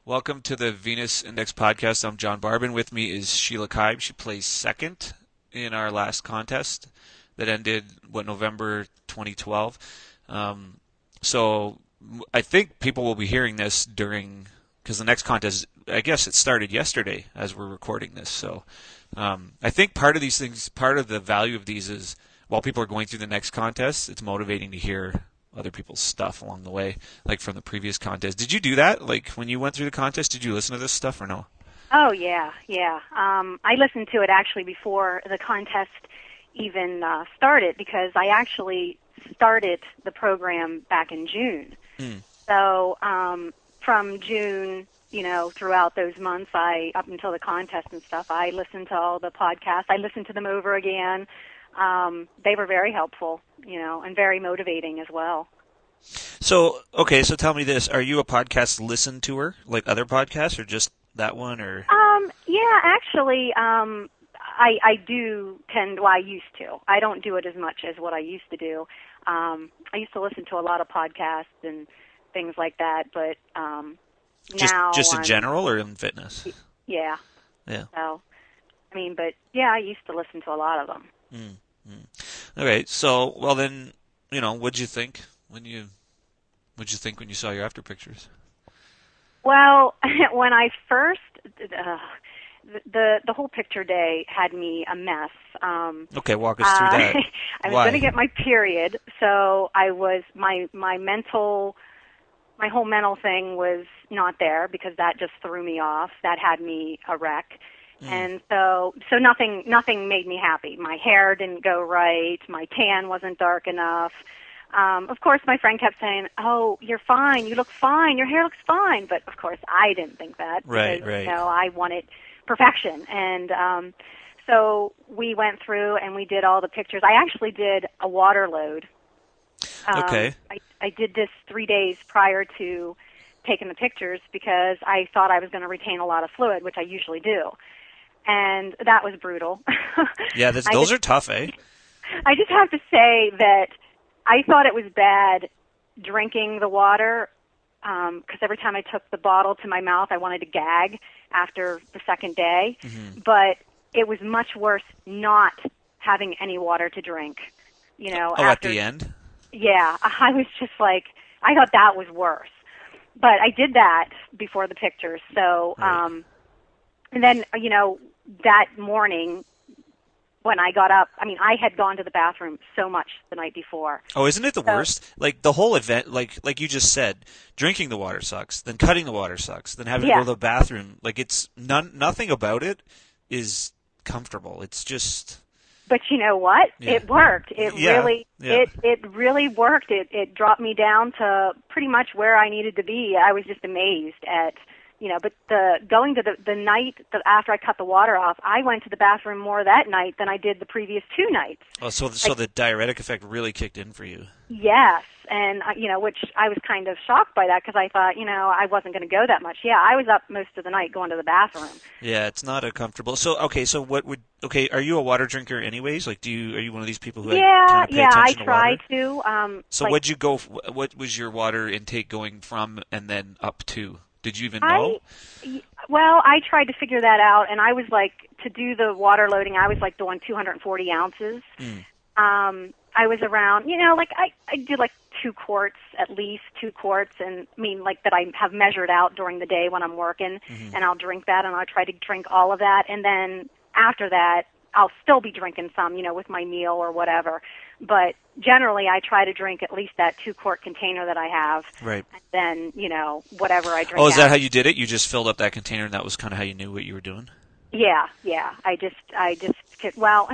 Welcome to the Venus Index podcast. I'm John Barbin. With me is Sheila Kibe. She placed second in our last contest that ended, November 2012. So I think people will be hearing this because the next contest, I guess it started yesterday as we're recording this. So I think part of the value of these is while people are going through the next contest, it's motivating to hear other people's stuff along the way, like from the previous contest. Did you do that? Like when you went through the contest, did you listen to this stuff or no? Oh, yeah, yeah. I listened to it actually before the contest even started because I actually started the program back in June. Mm. So from June, throughout those months, up until the contest and stuff, I listened to all the podcasts. I listened to them over again. They were very helpful, and very motivating as well. So tell me this. Are you a podcast listen-toer, like other podcasts, or just that one, or? Yeah, actually, I do I used to. I don't do it as much as what I used to do. I used to listen to a lot of podcasts and things like that, but now Just in general or in fitness? Yeah. Yeah. So, but yeah, I used to listen to a lot of them. Okay, so then, what'd you think when you saw your after pictures? Well, when I first, the whole picture day had me a mess. Okay, walk us through that. I was going to get my period, so I was my whole mental thing was not there because that just threw me off. That had me a wreck. And so nothing made me happy. My hair didn't go right. My tan wasn't dark enough. Of course, my friend kept saying, "Oh, you're fine. You look fine. Your hair looks fine." But of course, I didn't think that. Right, because, right. I wanted perfection. And so we went through and we did all the pictures. I actually did a water load. Okay. I did this 3 days prior to taking the pictures because I thought I was going to retain a lot of fluid, which I usually do. And that was brutal. Yeah, those are tough, eh? I just have to say that I thought it was bad drinking the water because every time I took the bottle to my mouth, I wanted to gag after the second day. Mm-hmm. But it was much worse not having any water to drink. At the end? Yeah, I was just like, I thought that was worse. But I did that before the pictures. So, Right. And then, that morning when I got up, I had gone to the bathroom so much the night before. Oh, isn't it the worst? Like the whole event, like you just said, drinking the water sucks. Then cutting the water sucks. Then having to go to the bathroom, like it's nothing about it is comfortable. It's just. But you know what? Yeah. It worked. It really worked. It dropped me down to pretty much where I needed to be. I was just amazed at. But going to the night after I cut the water off, I went to the bathroom more that night than I did the previous 2 nights. Oh, so the diuretic effect really kicked in for you. Yes, and which I was kind of shocked by that because I thought, I wasn't going to go that much. Yeah, I was up most of the night going to the bathroom. Yeah, it's not a comfortable. So are you a water drinker anyways? Like, are you one of these people who kind of pay attention I try to water? to. So what was your water intake going from and then up to? Did you even know? Well, I tried to figure that out, and I was like, to do the water loading, I was like doing 240 ounces. I was around, I did like 2 quarts, at least 2 quarts, and that I have measured out during the day when I'm working, and I'll drink that, and I'll try to drink all of that, and then after that, I'll still be drinking some, with my meal or whatever. But generally, I try to drink at least that 2-quart container that I have. Right. And then, whatever I drink. Oh, is that how you did it? You just filled up that container, and that was kind of how you knew what you were doing? Yeah. I just, well,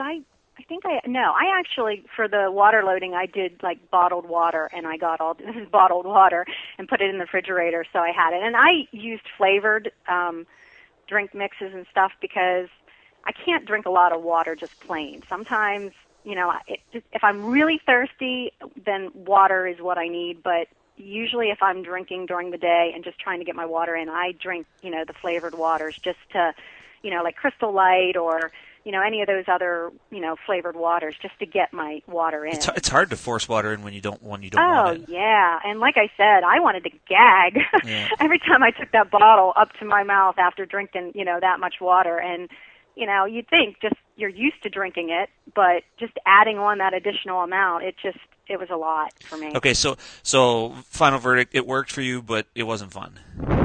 I actually, for the water loading, I did like bottled water, and I got all this is bottled water and put it in the refrigerator, so I had it. And I used flavored drink mixes and stuff because I can't drink a lot of water just plain. Sometimes, if I'm really thirsty, then water is what I need. But usually if I'm drinking during the day and just trying to get my water in, I drink, the flavored waters just to, like Crystal Light or, any of those other, flavored waters, just to get my water in. It's hard to force water in when you don't want it. Oh, yeah. And like I said, I wanted to gag Yeah. every time I took that bottle up to my mouth after drinking, that much water. And, you'd think just you're used to drinking it, but just adding on that additional amount, it was a lot for me. Okay, so final verdict, it worked for you, but it wasn't fun.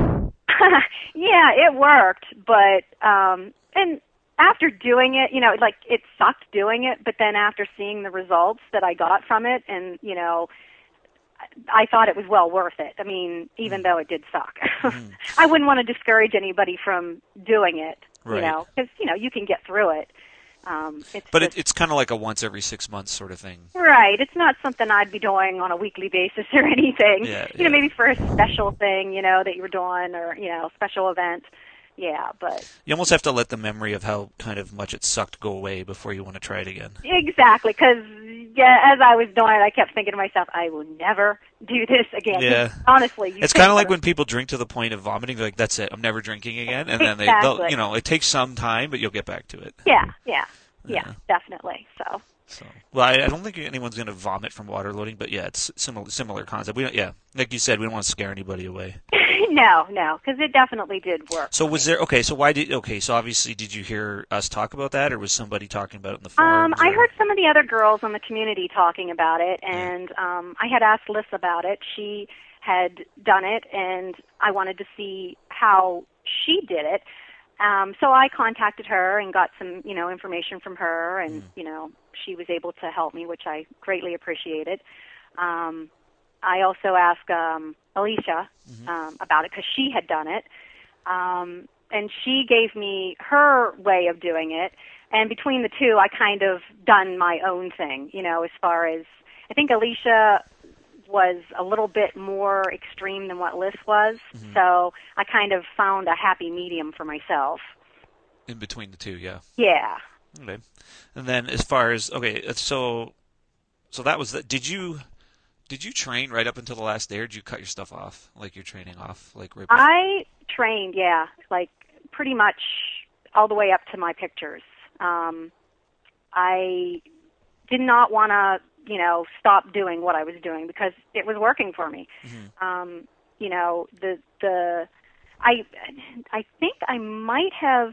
Yeah, it worked, but and after doing it, it sucked doing it, but then after seeing the results that I got from it, and I thought it was well worth it. I mean, even though it did suck. I wouldn't want to discourage anybody from doing it, right. because you can get through it. It's kind of like a once every 6 months sort of thing. Right. It's not something I'd be doing on a weekly basis or anything. Yeah, Maybe for a special thing, that you were doing, or, special event. Yeah, but... You almost have to let the memory of how kind of much it sucked go away before you want to try it again. Exactly, because as I was doing it, I kept thinking to myself, I will never do this again. Yeah. Honestly. It's kind of like when people drink to the point of vomiting, they're like, that's it, I'm never drinking again. And then exactly. it takes some time, but you'll get back to it. Yeah, definitely. So, well, I don't think anyone's going to vomit from water loading, but yeah, it's similar concept. Like you said, we don't want to scare anybody away. No, because it definitely did work. So was there? Okay, so so obviously, did you hear us talk about that, or was somebody talking about it in the forums? I heard some of the other girls in the community talking about it, and I had asked Liz about it. She had done it, and I wanted to see how she did it. So I contacted her and got some, information from her, and, she was able to help me, which I greatly appreciated. I also asked Alicia about it because she had done it, and she gave me her way of doing it. And between the two, I kind of done my own thing, as far as I think Alicia was a little bit more extreme than what Liz was, so I kind of found a happy medium for myself. In between the two, yeah. Yeah. Okay. And then as far as so that was Did you train right up until the last day, or did you cut your stuff off, like your training off, like right before? I trained, yeah, like pretty much all the way up to my pictures. I did not want to, stop doing what I was doing because it was working for me. I think I might have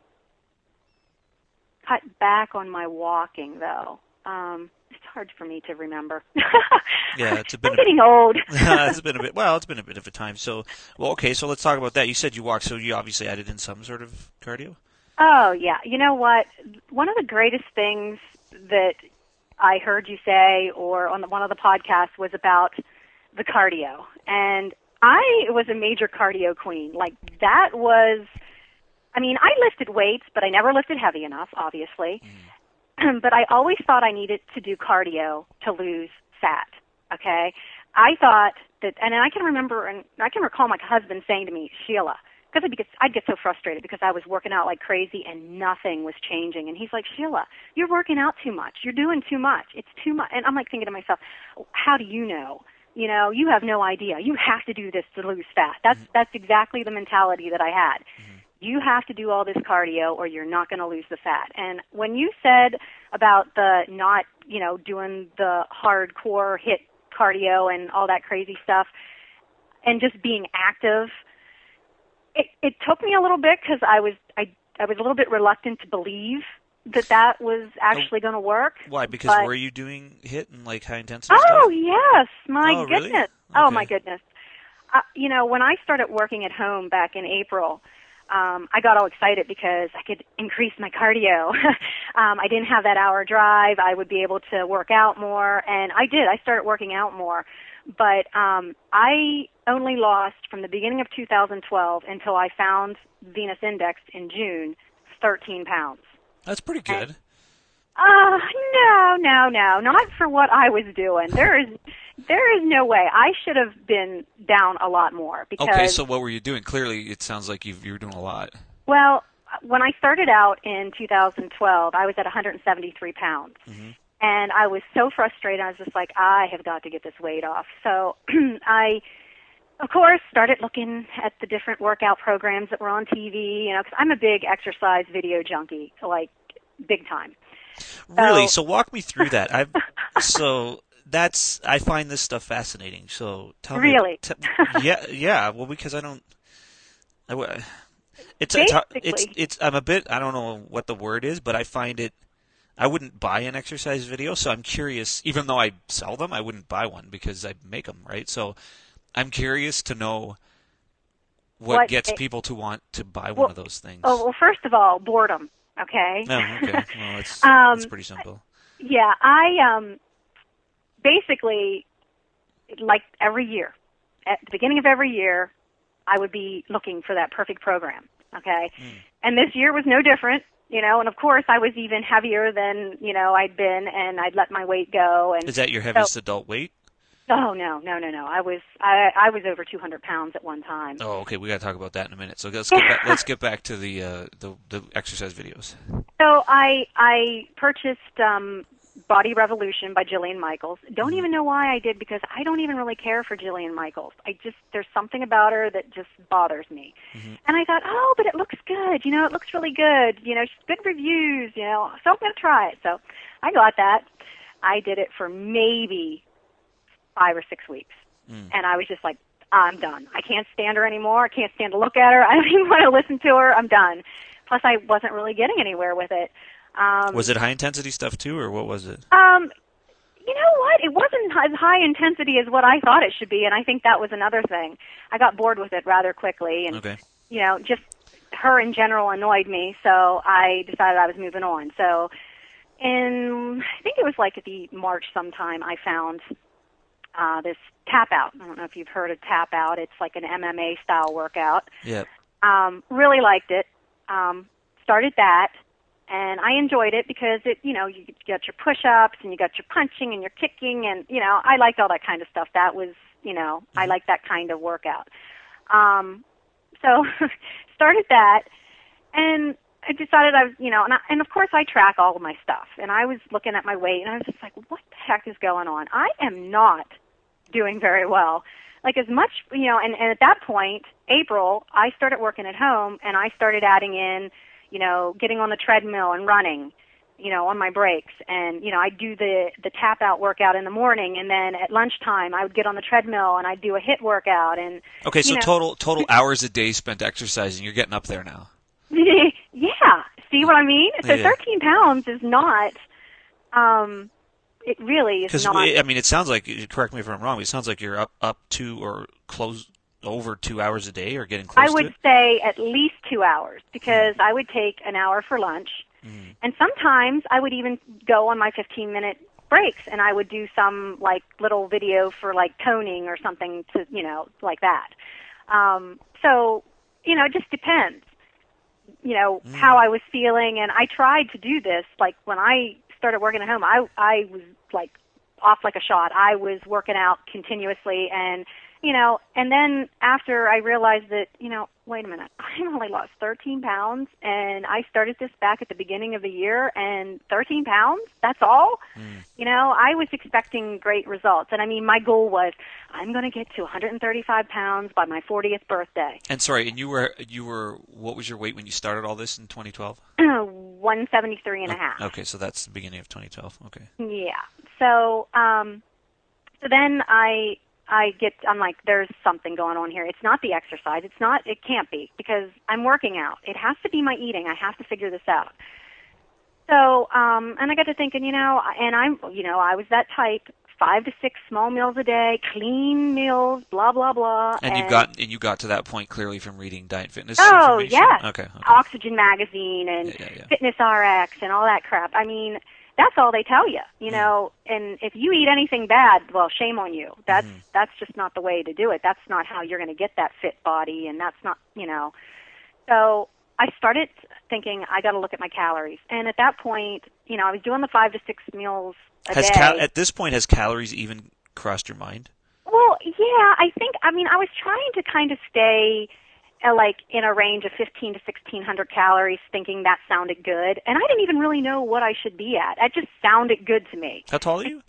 cut back on my walking, though. It's hard for me to remember. Yeah, I'm getting old. It's been a bit. Well, it's been a bit of a time. So let's talk about that. You said you walked, so you obviously added in some sort of cardio. Oh yeah, you know what? One of the greatest things that I heard you say, or on one of the podcasts, was about the cardio, and I was a major cardio queen. Like that was. I mean, I lifted weights, but I never lifted heavy enough, obviously. But I always thought I needed to do cardio to lose fat, okay? I thought that, and I can remember, and I can recall my husband saying to me, Sheila, because I'd get so frustrated because I was working out like crazy and nothing was changing. And he's like, Sheila, you're working out too much. You're doing too much. It's too much. And I'm like thinking to myself, how do you know? You have no idea. You have to do this to lose fat. That's exactly the mentality that I had. You have to do all this cardio or you're not going to lose the fat. And when you said about the not, doing the hardcore hit cardio and all that crazy stuff and just being active, it took me a little bit because I was a little bit reluctant to believe that was actually going to work. Why? Because were you doing hit and like high intensity stuff? Oh, yes. My goodness. Really? Okay. Oh, my goodness. When I started working at home back in April, I got all excited because I could increase my cardio. I didn't have that hour drive. I would be able to work out more, and I did. I started working out more. But I only lost from the beginning of 2012 until I found Venus Index in June, 13 pounds. That's pretty good. No, not for what I was doing. There is no way. I should have been down a lot more. Because, okay, so what were you doing? Clearly, it sounds like you were doing a lot. Well, when I started out in 2012, I was at 173 pounds. And I was so frustrated. I was just like, I have got to get this weight off. So I, of course, started looking at the different workout programs that were on TV, because I'm a big exercise video junkie. Like, big time. Really? So walk me through that. I find this stuff fascinating. So tell me. Really? Yeah. Well, because it's I'm a bit, I don't know what the word is, but I find it, I wouldn't buy an exercise video, so I'm curious, even though I sell them, I wouldn't buy one because I make them, right? So I'm curious to know what gets people to want to buy one of those things. Oh, well, first of all, boredom, okay? Oh, okay. Well, it's pretty simple. Yeah, I basically, like every year, at the beginning of every year, I would be looking for that perfect program, okay? And this year was no different, and of course I was even heavier than, I'd been, and I'd let my weight go. And is that your heaviest adult weight? Oh, no. I was over 200 pounds at one time. Oh, okay. We got to talk about that in a minute. So let's get back to the exercise videos. So I purchased Body Revolution by Jillian Michaels. Don't even know why I did, because I don't even really care for Jillian Michaels. There's something about her that just bothers me. And I thought, oh, but it looks good. It looks really good. She's good reviews, so I'm going to try it. So I got that. I did it for maybe 5 or 6 weeks. And I was just like, I'm done. I can't stand her anymore. I can't stand to look at her. I don't even want to listen to her. I'm done. Plus, I wasn't really getting anywhere with it. Was it high-intensity stuff, too, or what was it? You know what? It wasn't as high intensity as what I thought it should be, and I think that was another thing. I got bored with it rather quickly, and, just her in general annoyed me, so I decided I was moving on. So I think it was like at the March sometime, I found this Tap Out. I don't know if you've heard of Tap Out. It's like an MMA-style workout. Yep. Really liked it. Started that. And I enjoyed it because you got your push-ups and you got your punching and your kicking, and I liked all that kind of stuff. That was, I liked that kind of workout. So started that, and I decided I was, and of course I track all of my stuff. And I was looking at my weight, and I was just like, what the heck is going on? I am not doing very well. Like as much, and at that point, April, I started working at home, and I started adding in, getting on the treadmill and running, on my breaks. And, I'd do the Tap Out workout in the morning, and then at lunchtime I would get on the treadmill and I'd do a HIIT workout. And okay, so total hours a day spent exercising. You're getting up there now. Yeah. See what I mean? So 13 pounds is not, it really is not. Because, it sounds like, correct me if I'm wrong, but it sounds like you're up to or close over 2 hours a day or getting close to it? I would say at least 2 hours, because I would take an hour for lunch. And sometimes I would even go on my 15-minute breaks, and I would do some like little video for like toning or something to, like that. So, it just depends, how I was feeling. And I tried to do this, like when I started working at home, I was like off like a shot. I was working out continuously, and and then after I realized that, wait a minute, I only lost 13 pounds, and I started this back at the beginning of the year, and 13 pounds, that's all? I was expecting great results. And my goal was, I'm going to get to 135 pounds by my 40th birthday. And sorry, and you were, what was your weight when you started all this in 2012? 173 and a half. Okay, so that's the beginning of 2012. Okay. Yeah. So, so then I'm like, there's something going on here. It's not the exercise. It can't be, because I'm working out. It has to be my eating. I have to figure this out. So, and I got to thinking, and I was that type, 5 to 6 small meals a day, clean meals, blah, blah, blah. And you got to that point clearly from reading Diet and Fitness information? Yes. Okay. Oxygen Magazine and Fitness RX and all that crap. That's all they tell you, and if you eat anything bad, well, shame on you. That's just not the way to do it. That's not how you're going to get that fit body, and that's not, So I started thinking, I got to look at my calories. And at that point, I was doing the 5 to 6 meals a day. At this point, has calories even crossed your mind? Well, yeah, I think, I was trying to kind of stay like in a range of 15 to 1,600 calories, thinking that sounded good. And I didn't even really know what I should be at. It just sounded good to me. How tall are you?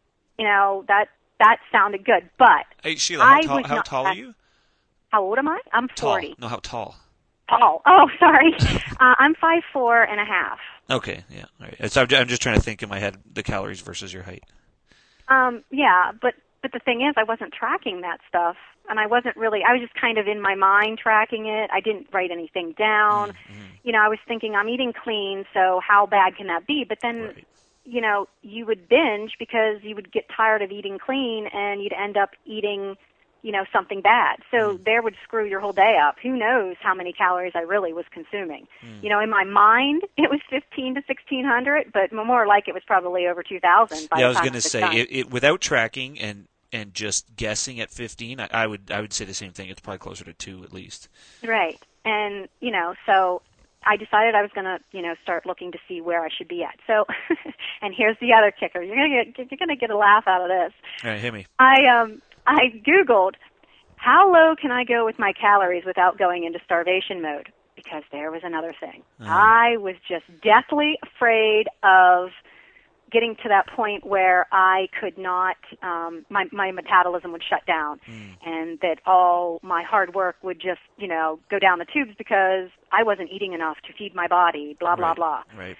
That sounded good. But hey, Sheila, how tall are you? How old am I? I'm 40. No, how tall? Tall. Oh, sorry. I'm 5'4" and a half. Okay, yeah, all right. So I'm just trying to think in my head the calories versus your height. Yeah, but the thing is, I wasn't tracking that stuff, and I wasn't really. I was just kind of in my mind tracking it. I didn't write anything down. Mm-hmm. I was thinking I'm eating clean, so how bad can that be? But then, Right. you would binge because you would get tired of eating clean, and you'd end up eating, something bad. So there would screw your whole day up. Who knows how many calories I really was consuming? In my mind, it was 15 to 1600, but more like it was probably over 2000 by Yeah, I the was time going I to was say done. it without tracking and just guessing at 15. I would say the same thing. It's probably closer to 2 at least. Right. And, so I decided I was going to, start looking to see where I should be at. So, and here's the other kicker. You're going to get a laugh out of this. All right, hit me. I Googled, how low can I go with my calories without going into starvation mode? Because there was another thing. I was just deathly afraid of getting to that point where I could not, my metabolism would shut down, and that all my hard work would just, go down the tubes because I wasn't eating enough to feed my body, blah, blah, blah. Right.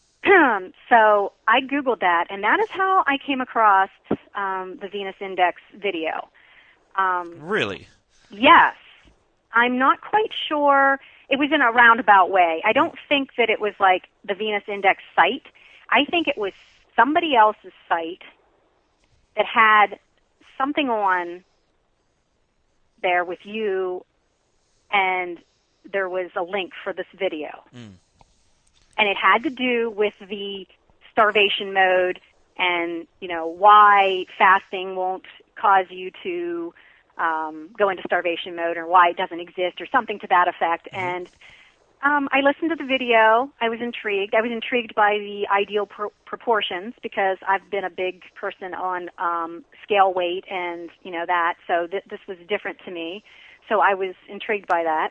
So I Googled that, and that is how I came across the Venus Index video. Really? Yes. I'm not quite sure. It was in a roundabout way. I don't think that it was like the Venus Index site. I think it was somebody else's site that had something on there with you, and there was a link for this video. And it had to do with the starvation mode and, why fasting won't cause you to go into starvation mode, or why it doesn't exist, or something to that effect. And I listened to the video. I was intrigued. I was intrigued by the ideal proportions because I've been a big person on scale weight and, that. So this was different to me. So I was intrigued by that.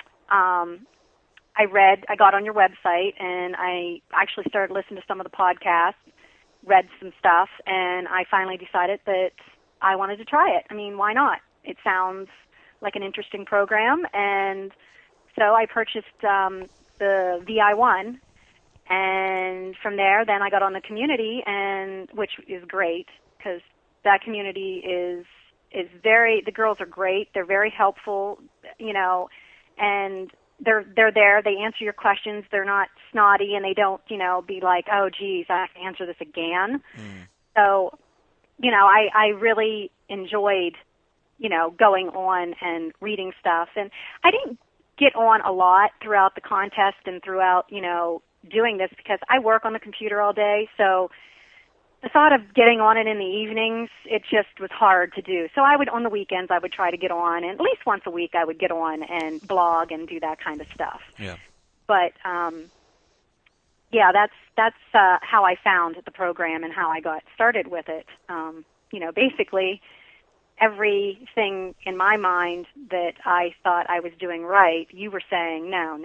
I got on your website, and I actually started listening to some of the podcasts, read some stuff, and I finally decided that I wanted to try it. I mean, why not? It sounds like an interesting program, and so I purchased the VI1, and from there, then I got on the community, and which is great because that community is the girls are great. They're very helpful, and they're there. They answer your questions. They're not snotty, and they don't, be like, oh, geez, I have to answer this again. So, I really enjoyed, going on and reading stuff. And I didn't get on a lot throughout the contest and throughout, doing this because I work on the computer all day. So the thought of getting on it in the evenings, it just was hard to do. So on the weekends, I would try to get on, and at least once a week I would get on and blog and do that kind of stuff. Yeah. But, that's how I found the program and how I got started with it. Basically everything in my mind that I thought I was doing right, you were saying, no.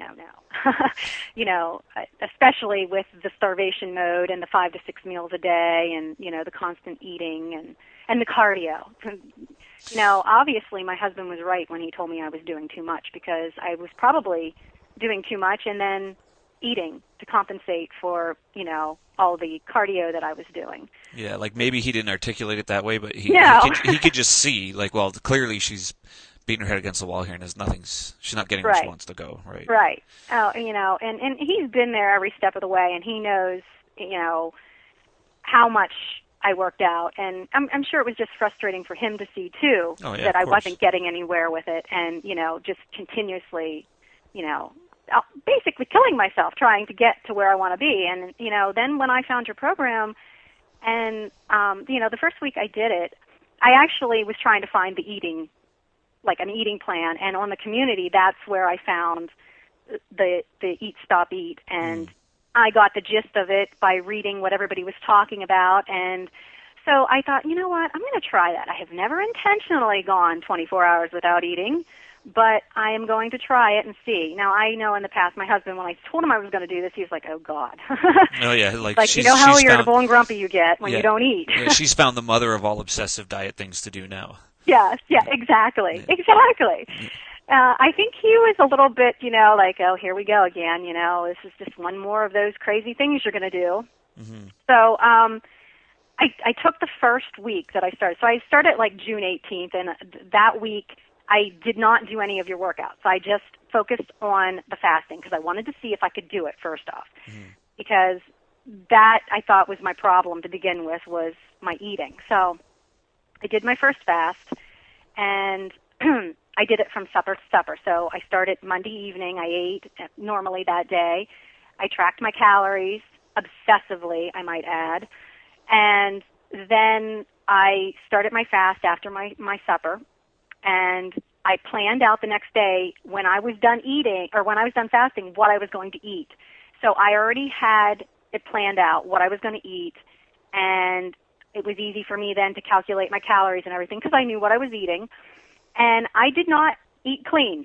Especially with the starvation mode and the 5 to 6 meals a day and, the constant eating and the cardio. Obviously my husband was right when he told me I was doing too much because I was probably doing too much and then eating to compensate for, all the cardio that I was doing. Yeah, like maybe he didn't articulate it that way, but he could just see, like, well, clearly she's beating her head against the wall here, and she's not getting where she wants to go, right? Right. Oh, and he's been there every step of the way, and he knows, how much I worked out, and I'm sure it was just frustrating for him to see too that I wasn't getting anywhere with it, and just continuously, basically killing myself trying to get to where I want to be. And, then when I found your program and, the first week I did it, I actually was trying to find the eating, like an eating plan. And on the community, that's where I found the Eat, Stop, Eat. And I got the gist of it by reading what everybody was talking about. And so I thought, you know what, I'm going to try that. I have never intentionally gone 24 hours without eating, but I am going to try it and see. Now, I know in the past, my husband, when I told him I was going to do this, he was like, oh, God. Oh, yeah. Like how irritable and grumpy you get when you don't eat. Yeah, she's found the mother of all obsessive diet things to do now. Yes, exactly. Exactly. I think he was a little bit, like, oh, here we go again. This is just one more of those crazy things you're going to do. Mm-hmm. So I took the first week that I started. So I started like June 18th, and that week I did not do any of your workouts. I just focused on the fasting because I wanted to see if I could do it first off. Mm-hmm. Because that I thought was my problem to begin with, was my eating. So I did my first fast, and I did it from supper to supper. So I started Monday evening. I ate normally that day. I tracked my calories obsessively, I might add. And then I started my fast after my supper. And I planned out the next day when I was done eating, or when I was done fasting, what I was going to eat. So I already had it planned out, what I was going to eat. And it was easy for me then to calculate my calories and everything because I knew what I was eating. And I did not eat clean.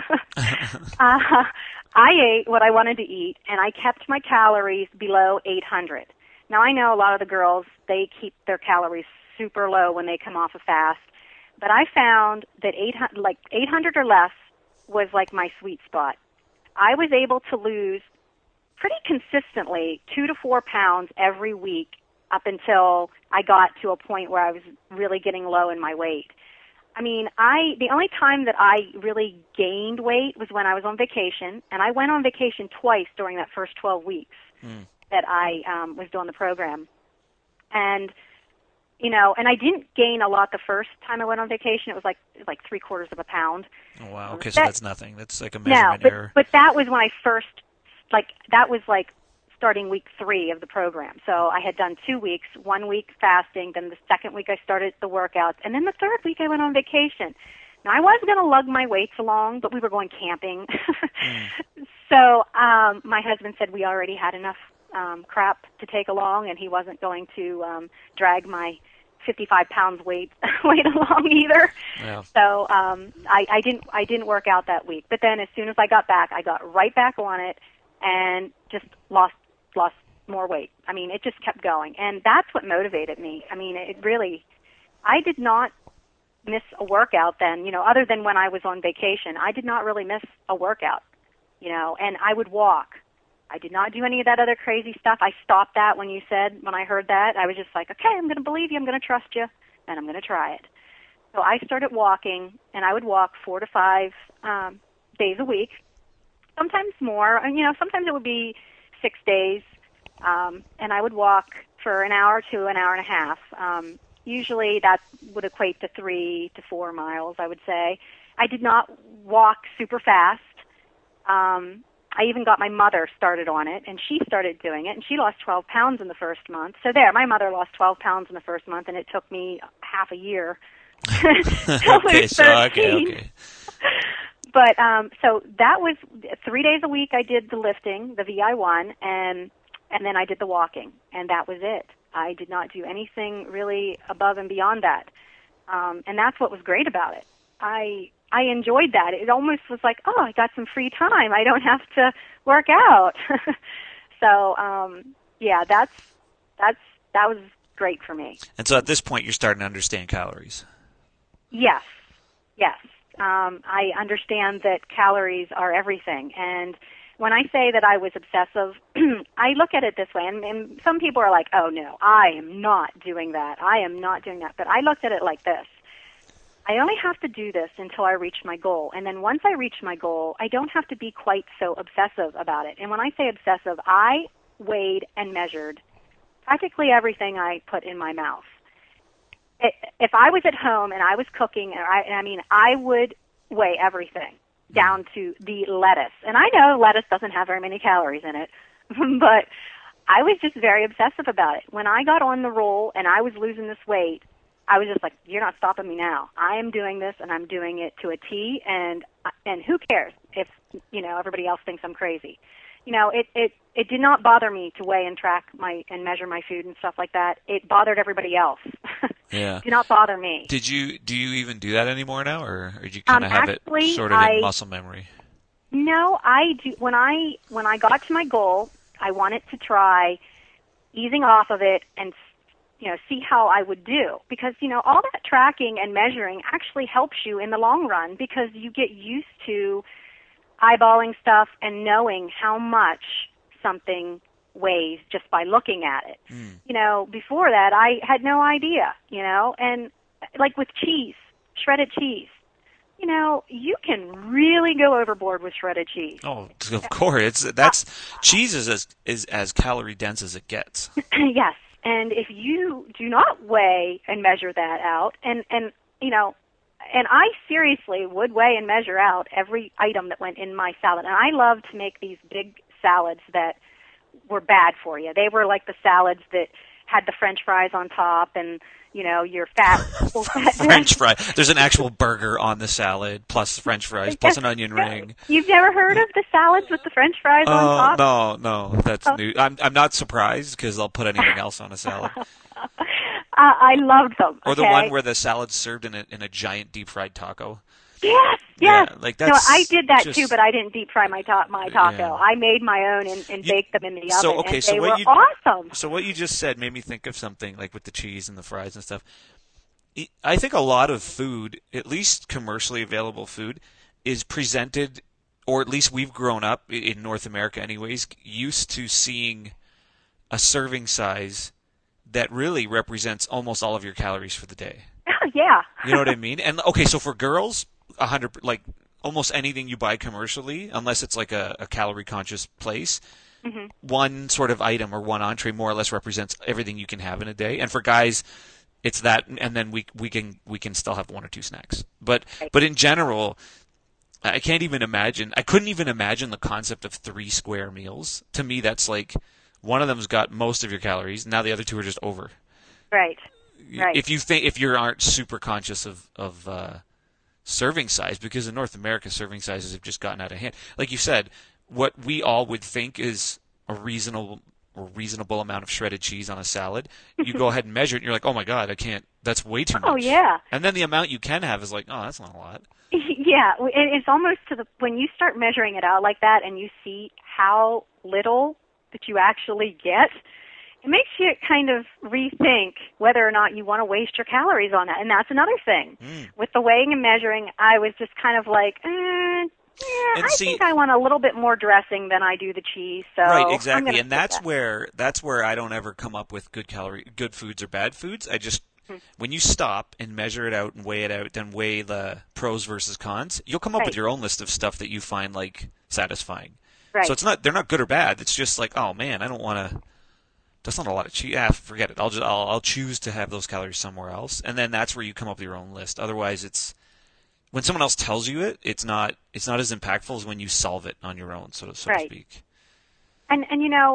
I ate what I wanted to eat, and I kept my calories below 800. Now, I know a lot of the girls, they keep their calories super low when they come off a fast, but I found that 800 or less was like my sweet spot. I was able to lose pretty consistently 2 to 4 pounds every week up until I got to a point where I was really getting low in my weight. I mean, the only time that I really gained weight was when I was on vacation, and I went on vacation twice during that first 12 weeks that I was doing the program. And, and I didn't gain a lot the first time I went on vacation. It was like 3/4 of a pound. Oh, wow. Okay, so that's nothing. That's like a measurement error. But that was when I first, that was starting week 3 of the program. So I had done 2 weeks, 1 week fasting, then the second week I started the workouts, and then the third week I went on vacation. Now I was going to lug my weights along, but we were going camping. So my husband said we already had enough crap to take along, and he wasn't going to drag my 55 pounds weight along either. Yeah. So I didn't work out that week. But then as soon as I got back, I got right back on it and just lost more weight. I mean, it just kept going. And that's what motivated me. I mean, I did not miss a workout then, other than when I was on vacation. I did not really miss a workout, and I would walk. I did not do any of that other crazy stuff. I stopped that when I heard that. I was just like, okay, I'm going to believe you, I'm going to trust you, and I'm going to try it. So I started walking, and I would walk 4 to 5 days a week, sometimes more. And, sometimes it would be 6 days, and I would walk for an hour to an hour and a half. Usually that would equate to 3 to 4 miles, I would say. I did not walk super fast. I even got my mother started on it, and she started doing it, and she lost 12 pounds in the first month. So my mother lost 12 pounds in the first month, and it took me half a year to lose 13. Okay. But so that was 3 days a week. I did the lifting, the VI1, and then I did the walking, and that was it. I did not do anything really above and beyond that, and that's what was great about it. I enjoyed that. It almost was like, oh, I got some free time. I don't have to work out. So yeah, that was great for me. And so at this point, you're starting to understand calories. Yes. I understand that calories are everything. And when I say that I was obsessive, I look at it this way. And some people are like, oh, no, I am not doing that. I am not doing that. But I looked at it like this. I only have to do this until I reach my goal. And then once I reach my goal, I don't have to be quite so obsessive about it. And when I say obsessive, I weighed and measured practically everything I put in my mouth. If I was at home and I was cooking, I would weigh everything down to the lettuce. And I know lettuce doesn't have very many calories in it, but I was just very obsessive about it. When I got on the roll and I was losing this weight, I was just like, you're not stopping me now. I am doing this, and I'm doing it to a T, and who cares if, everybody else thinks I'm crazy. It did not bother me to weigh and track and measure my food and stuff like that. It bothered everybody else. Yeah. It did not bother me. Do you even do that anymore now, or do you kind of have it sort of in muscle memory? No, I do. When I got to my goal, I wanted to try easing off of it and see how I would do. Because, all that tracking and measuring actually helps you in the long run because you get used to eyeballing stuff and knowing how much something weighs just by looking at it. Before that, I had no idea, and like with cheese, shredded cheese, you can really go overboard with shredded cheese. Oh, of course. Cheese is as calorie dense as it gets. Yes. And if you do not weigh and measure that out, and I seriously would weigh and measure out every item that went in my salad. And I love to make these big salads that were bad for you. They were like the salads that had the French fries on top and, your fat. French fry. There's an actual burger on the salad, plus French fries, plus an onion ring. You've never heard of the salads with the French fries on top? No, that's new. I'm not surprised because I'll put anything else on a salad. I loved them. Or the one where the salad's served in a giant deep fried taco. Yes. Yeah, like that's. No, I did that too, but I didn't deep fry my taco. Yeah. I made my own and baked them in the oven. Okay, and so they what were awesome. So what you just said made me think of something like with the cheese and the fries and stuff. I think a lot of food, at least commercially available food, is presented, or at least we've grown up in North America anyways, used to seeing a serving size that really represents almost all of your calories for the day. Oh, yeah. You know what I mean? And okay, so for girls, 100, like almost anything you buy commercially, unless it's like a calorie conscious place, one sort of item or one entree more or less represents everything you can have in a day. And for guys, it's that, and then we can still have one or two snacks. But in general, I couldn't even imagine the concept of 3 square meals. To me, that's like one of them's got most of your calories. Now the other 2 are just over. Right. If you aren't super conscious of serving size, because in North America serving sizes have just gotten out of hand. Like you said, what we all would think is a reasonable amount of shredded cheese on a salad, you go ahead and measure it, and you're like, oh my god, I can't. That's way too much. Oh yeah. And then the amount you can have is like, oh, that's not a lot. Yeah, it's almost when you start measuring it out like that, and you see how little that you actually get. It makes you kind of rethink whether or not you want to waste your calories on that. And that's another thing. With the weighing and measuring, I was just kind of like, I think I want a little bit more dressing than I do the cheese. So right, exactly. And that's where I don't ever come up with good foods or bad foods. I just when you stop and measure it out and weigh it out, then weigh the pros versus cons, you'll come up with your own list of stuff that you find like satisfying. Right. So they're not good or bad. It's just like, oh man, I don't want to. That's not a lot of cheese. Forget it. I'll choose to have those calories somewhere else, and then that's where you come up with your own list. Otherwise, it's when someone else tells you it's not as impactful as when you solve it on your own, so to speak. And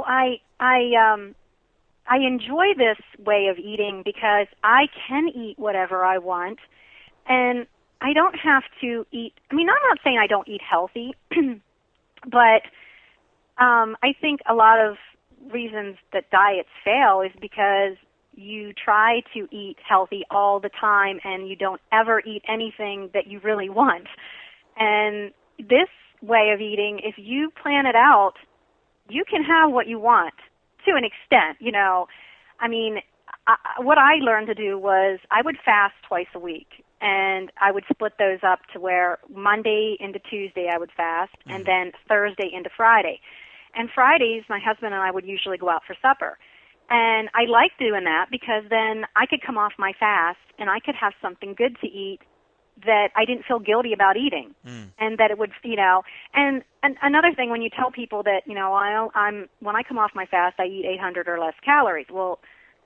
I enjoy this way of eating because I can eat whatever I want, and I don't have to eat. I mean, I'm not saying I don't eat healthy, but I think a lot of reasons that diets fail is because you try to eat healthy all the time and you don't ever eat anything that you really want. And this way of eating, if you plan it out, you can have what you want to an extent. I mean, what I learned to do was I would fast twice a week, and I would split those up to where Monday into Tuesday I would fast, and then Thursday into Friday. And Fridays, my husband and I would usually go out for supper. And I liked doing that because then I could come off my fast and I could have something good to eat that I didn't feel guilty about eating. And that it would, and another thing, when you tell people that, when I come off my fast, I eat 800 or less calories. Well,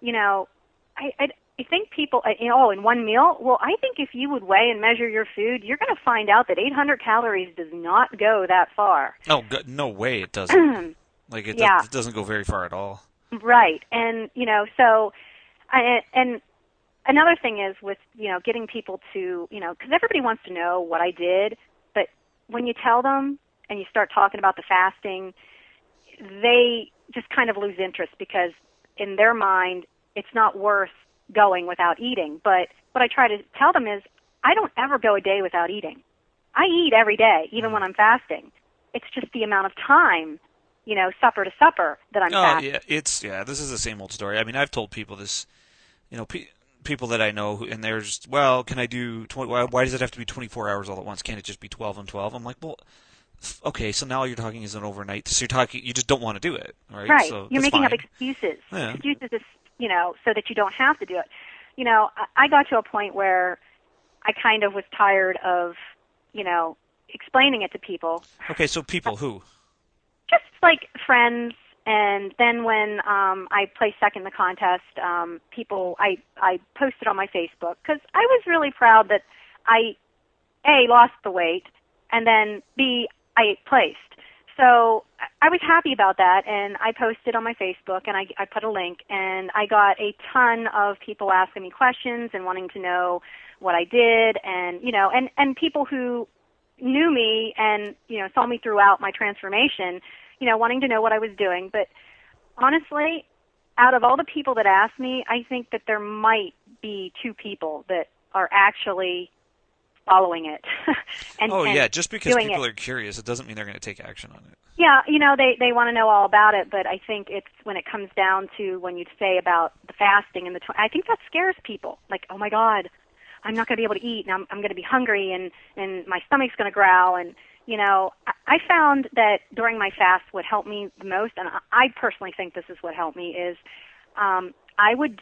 I think people, in one meal, well, I think if you would weigh and measure your food, you're going to find out that 800 calories does not go that far. Oh, no way it doesn't. It doesn't go very far at all. Right. And, and another thing is with, getting people to, because everybody wants to know what I did, but when you tell them and you start talking about the fasting, they just kind of lose interest because in their mind, it's not worth going without eating. But what I try to tell them is I don't ever go a day without eating. I eat every day, even when I'm fasting. It's just the amount of time, supper to supper that I'm fasting. This is the same old story. I mean, I've told people this people that I know, and there's, well, can I do 20, why does it have to be 24 hours all at once? Can't it just be 12 and 12? I'm like, well, okay, so now all you're talking is an overnight. So you just don't want to do it, right? Right. So You're that's making up fine. excuses. Yeah. Excuses is, so that you don't have to do it. I got to a point where I kind of was tired of, explaining it to people. Okay, so people who? Just like friends. And then when I placed second in the contest, I posted on my Facebook because I was really proud that I, A, lost the weight, and then B, I placed. So I was happy about that, and I posted on my Facebook, and I put a link, and I got a ton of people asking me questions and wanting to know what I did, and and people who knew me and saw me throughout my transformation, wanting to know what I was doing. But honestly, out of all the people that asked me, I think that there might be 2 people that are actually following it. and just because people it. are curious, it doesn't mean they're going to take action on it. Yeah, they want to know all about it, but I think it's when it comes down to when you say about the fasting and I think that scares people. Like, oh my God, I'm not going to be able to eat, and I'm going to be hungry, and my stomach's going to growl, and I found that during my fast what helped me the most, and I personally think this is what helped me, is I would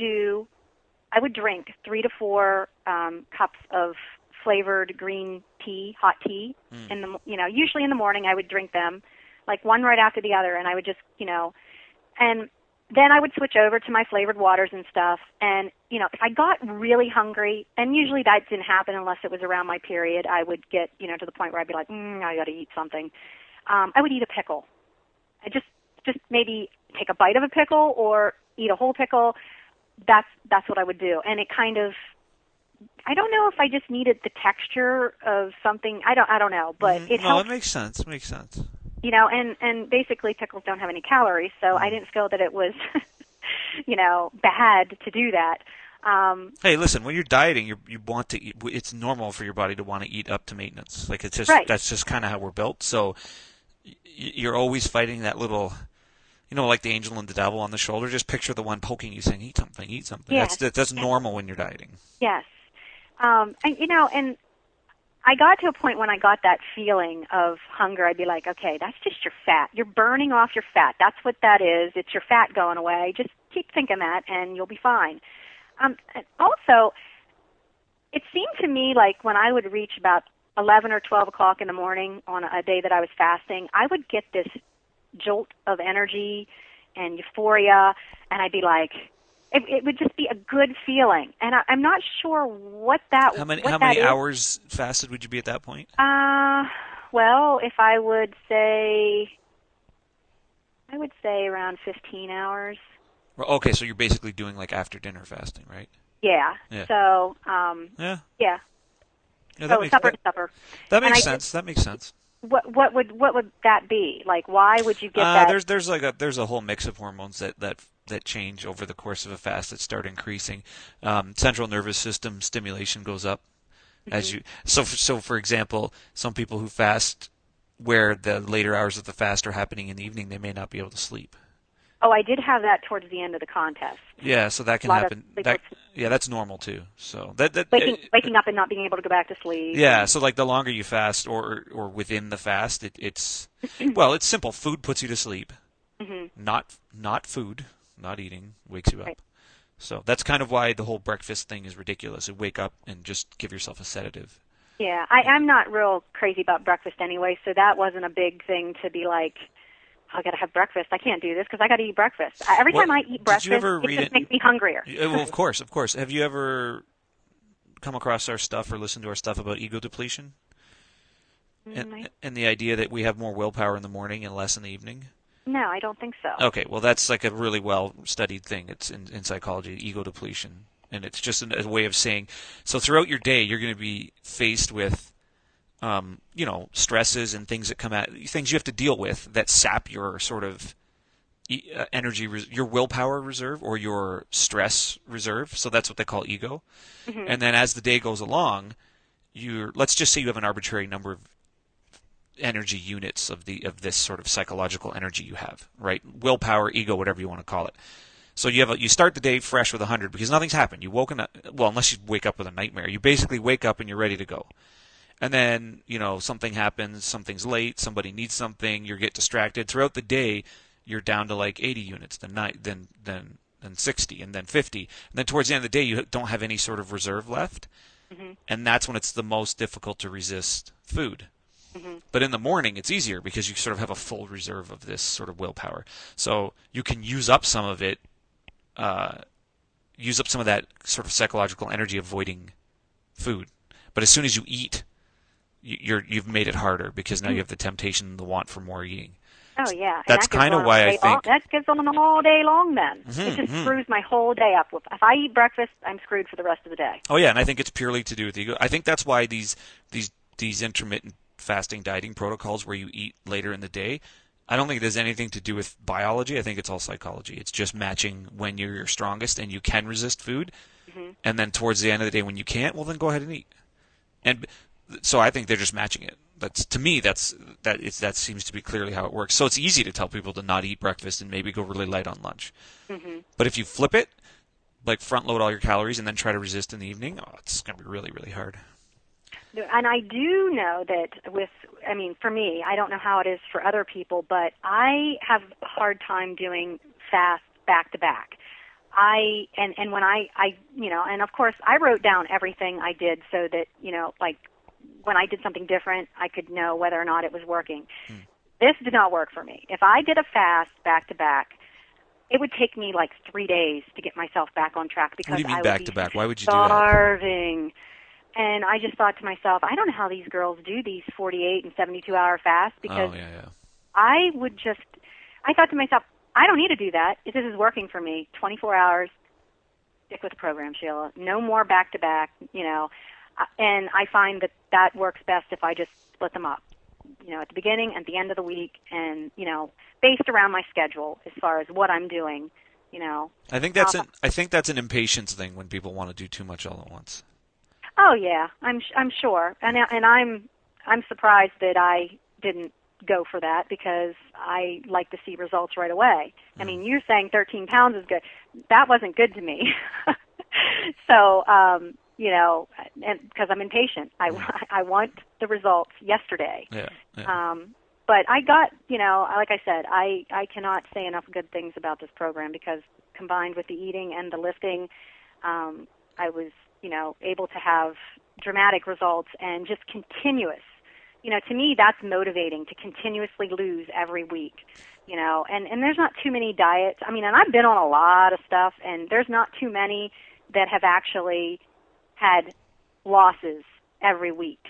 drink 3 to 4 cups of flavored green tea, hot tea, in the usually in the morning. I would drink them, like one right after the other, and I would just and then I would switch over to my flavored waters and stuff. And if I got really hungry, and usually that didn't happen unless it was around my period, I would get to the point where I'd be like, I got to eat something. I would eat a pickle. I just maybe take a bite of a pickle or eat a whole pickle. That's what I would do, and it kind of, I don't know if I just needed the texture of something. I don't know, but it helped. No, it makes sense. And basically pickles don't have any calories, so I didn't feel that it was, bad to do that. Hey, listen, when you're dieting, you want to eat. It's normal for your body to want to eat up to maintenance. Like it's just Right. That's just kind of how we're built. So you're always fighting that little, like the angel and the devil on the shoulder. Just picture the one poking you, saying, "Eat something, eat something." Yes. That's normal when you're dieting. Yes. And I got to a point when I got that feeling of hunger, I'd be like, okay, that's just your fat. You're burning off your fat. That's what that is. It's your fat going away. Just keep thinking that, and you'll be fine. And also, it seemed to me like when I would reach about 11 or 12 o'clock in the morning on a day that I was fasting, I would get this jolt of energy and euphoria, and I'd be like, it would just be a good feeling. And I'm not sure what that How many is. hours fasted would you be at that point? Well, if I would say around 15 hours. Well, okay, so you're basically doing like after dinner fasting, right? Yeah. So, Yeah. Yeah. Yeah, supper to supper. That makes sense. That makes sense. What would that be? Like, why would you get that? There's a whole mix of hormones that change over the course of a fast that start increasing. Central nervous system stimulation goes up as you. So for example, some people who fast where the later hours of the fast are happening in the evening, they may not be able to sleep. Oh, I did have that towards the end of the contest. Yeah, so that can happen. That's normal too. So waking up and not being able to go back to sleep. Yeah, so like the longer you fast or within the fast, it's it's simple. Food puts you to sleep. Mm-hmm. Not food, not eating wakes you up. Right. So that's kind of why the whole breakfast thing is ridiculous. You wake up and just give yourself a sedative. Yeah, I'm not real crazy about breakfast anyway, so that wasn't a big thing to be like, I got to have breakfast. I can't do this because I got to eat breakfast. Every time I eat breakfast, it just makes me hungrier. Well, of course. Have you ever come across our stuff or listened to our stuff about ego depletion? And the idea that we have more willpower in the morning and less in the evening? No, I don't think so. Okay, well, that's like a really well-studied thing. It's in psychology, ego depletion. And it's just a way of saying, so throughout your day, you're going to be faced with stresses and things that come at things you have to deal with that sap your sort of energy, your willpower reserve or your stress reserve. So that's what they call ego. Mm-hmm. And then as the day goes along, let's just say you have an arbitrary number of energy units of this sort of psychological energy you have, right? Willpower, ego, whatever you want to call it. So you start the day fresh with 100 because nothing's happened. You woken up, well, unless you wake up with a nightmare. You basically wake up and you're ready to go. And then, something happens, something's late, somebody needs something, you get distracted. Throughout the day, you're down to like 80 units, then 60, and then 50. And then towards the end of the day, you don't have any sort of reserve left. Mm-hmm. And that's when it's the most difficult to resist food. Mm-hmm. But in the morning, it's easier because you sort of have a full reserve of this sort of willpower. So you can use up some of it, use up some of that sort of psychological energy avoiding food. But as soon as you eat, you've made it harder because now you have the temptation, the want for more eating. Oh yeah, that's kind of why I think that goes on all day long. Then mm-hmm, it just screws my whole day up. If I eat breakfast, I'm screwed for the rest of the day. Oh yeah, and I think it's purely to do with ego. I think that's why these intermittent fasting dieting protocols where you eat later in the day, I don't think it has anything to do with biology. I think it's all psychology. It's just matching when you're your strongest and you can resist food, mm-hmm. and then towards the end of the day when you can't, well then go ahead and eat. And so I think they're just matching it. To me, that seems to be clearly how it works. So it's easy to tell people to not eat breakfast and maybe go really light on lunch. Mm-hmm. But if you flip it, like front load all your calories and then try to resist in the evening, it's going to be really, really hard. And I do know that for me, I don't know how it is for other people, but I have a hard time doing fast back to back. And when I and of course I wrote down everything I did so that, like when I did something different, I could know whether or not it was working. This did not work for me. If I did a fast back to back, it would take me like 3 days to get myself back on track because what do you mean I back would to be back? Why would you do that? starving. And I just thought to myself, I don't know how these girls do these 48 and 72-hour fasts because I thought to myself, I don't need to do that. If this is working for me, 24 hours, stick with the program, Sheila. No more back-to-back, And I find that works best if I just split them up, at the beginning and the end of the week and, based around my schedule as far as what I'm doing, I think that's an impatience thing when people want to do too much all at once. Oh yeah, I'm sure, and I'm surprised that I didn't go for that because I like to see results right away. I mean, you're saying 13 pounds is good. That wasn't good to me. So, and because I'm impatient, I want the results yesterday. Yeah. But I got, like I said, I cannot say enough good things about this program because combined with the eating and the lifting, I was, able to have dramatic results and just continuous. To me, that's motivating to continuously lose every week, and there's not too many diets. I mean, and I've been on a lot of stuff, and there's not too many that have actually had losses every week,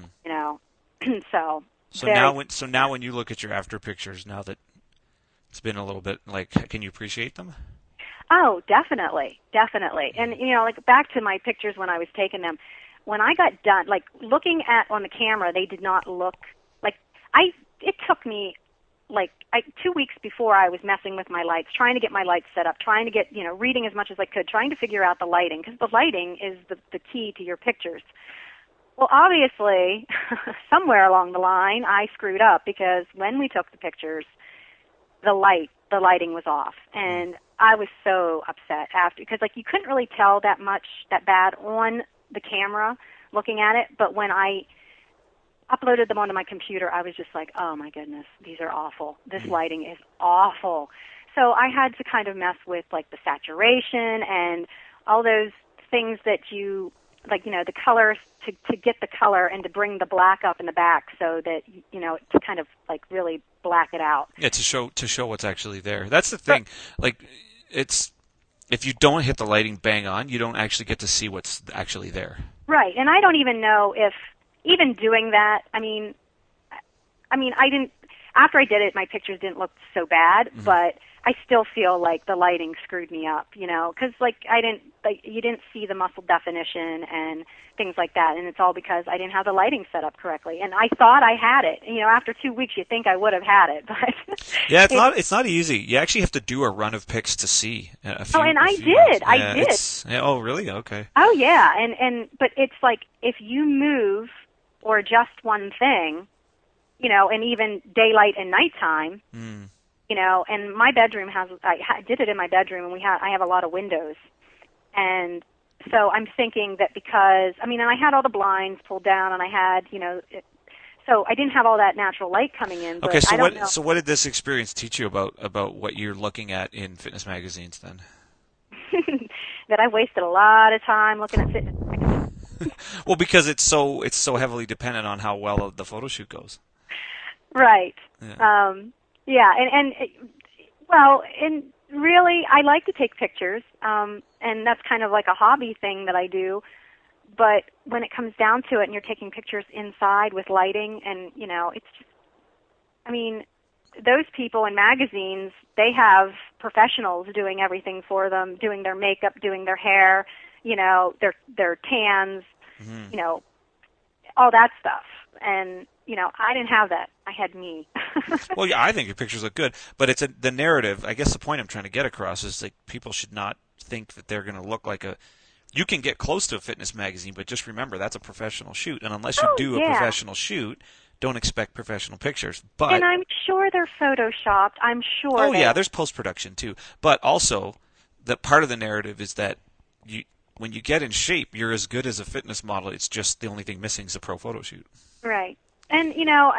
So now when you look at your after pictures, now that it's been a little bit, can you appreciate them? Oh, definitely. And, like back to my pictures when I was taking them, when I got done, like looking at on the camera, they did not look like it took me 2 weeks before I was messing with my lights, trying to get my lights set up, trying to get, reading as much as I could, trying to figure out the lighting because the lighting is the key to your pictures. Well, obviously, somewhere along the line, I screwed up because when we took the pictures, the lighting was off, and I was so upset after because you couldn't really tell that bad on the camera looking at it, but when I uploaded them onto my computer, I was just like, oh my goodness, these are awful. This lighting is awful. So I had to kind of mess with the saturation and all those things that you the colors to get the color and to bring the black up in the back so that to kind of really black it out. Yeah, to show what's actually there. That's the thing. It's if you don't hit the lighting bang on, you don't actually get to see what's actually there. Right, and I don't even know if even doing that. I mean, I didn't. After I did it, my pictures didn't look so bad, but I still feel like the lighting screwed me up, because you didn't see the muscle definition and things like that, and it's all because I didn't have the lighting set up correctly. And I thought I had it. After 2 weeks, you think I would have had it, but yeah, it's not easy. You actually have to do a run of pics to see. I did. I did. Oh, really? Okay. Oh, yeah, but it's if you move or adjust one thing, and even daylight and nighttime, And my bedroom I did it in my bedroom, and I have a lot of windows. And so I'm thinking that because, and I had all the blinds pulled down, and I had, so I didn't have all that natural light coming in. But Okay, so I don't know. what did this experience teach you about what you're looking at in fitness magazines then? That I wasted a lot of time looking at fitness magazines. Well, because it's so heavily dependent on how well the photo shoot goes. Right. Yeah. Yeah, and really, I like to take pictures, and that's kind of like a hobby thing that I do. But when it comes down to it, and you're taking pictures inside with lighting, and it's just, those people in magazines, they have professionals doing everything for them, doing their makeup, doing their hair, their tans, Mm-hmm. all that stuff. And I didn't have that. I had me. Well, yeah, I think your pictures look good, but it's the narrative. I guess the point I'm trying to get across is like people should not think that they're going to look like a. You can get close to a fitness magazine, but just remember that's a professional shoot, and unless you do a professional shoot, don't expect professional pictures. But and I'm sure they're photoshopped. I'm sure. Oh yeah, there's post production too, but also the part of the narrative is that when you get in shape, you're as good as a fitness model. It's just the only thing missing is a pro photo shoot. Right. And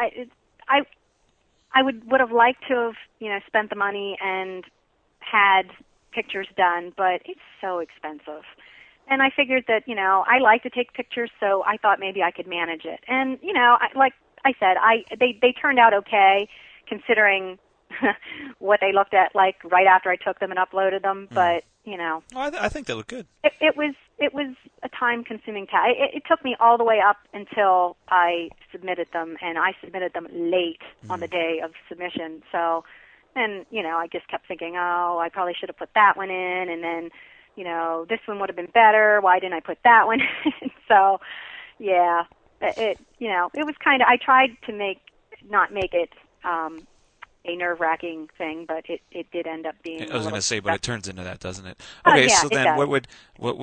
I would have liked to have spent the money and had pictures done, but it's so expensive. And I figured that I like to take pictures, so I thought maybe I could manage it. And like I said, they turned out okay considering what they looked at like right after I took them and uploaded them. But Well, I think they look good. It was a time-consuming task. It took me all the way up until I submitted them, and I submitted them late on the day of submission. So, and I just kept thinking, oh, I probably should have put that one in, and then this one would have been better. Why didn't I put that one in? So, yeah, it was kind of. I tried to not make it a nerve-wracking thing, but it did end up being. I was going to say, but it turns into that, doesn't it? Okay, so then does. what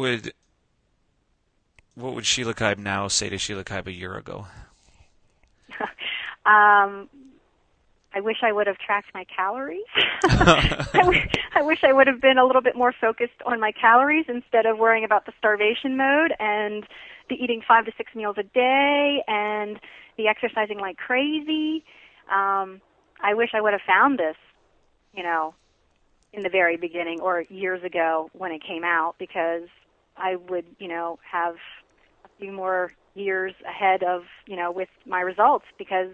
would Sheila Kaib now say to Sheila Kaib a year ago? I wish I would have tracked my calories. I wish I would have been a little bit more focused on my calories instead of worrying about the starvation mode and the eating 5 to 6 meals a day and the exercising like crazy. I wish I would have found this, in the very beginning or years ago when it came out, because I would, have a few more years ahead of, with my results, because,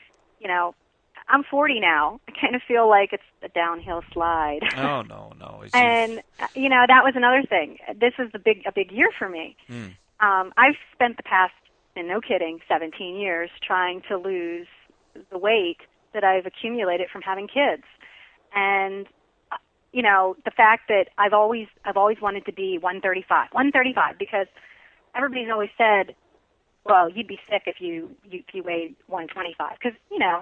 I'm 40 now. I kind of feel like it's a downhill slide. Oh, no. And, that was another thing. This is a big year for me. I've spent the past, and no kidding, 17 years trying to lose the weight that I've accumulated from having kids. And, the fact that I've always wanted to be 135, because everybody's always said, well, you'd be sick if you weighed 125, because,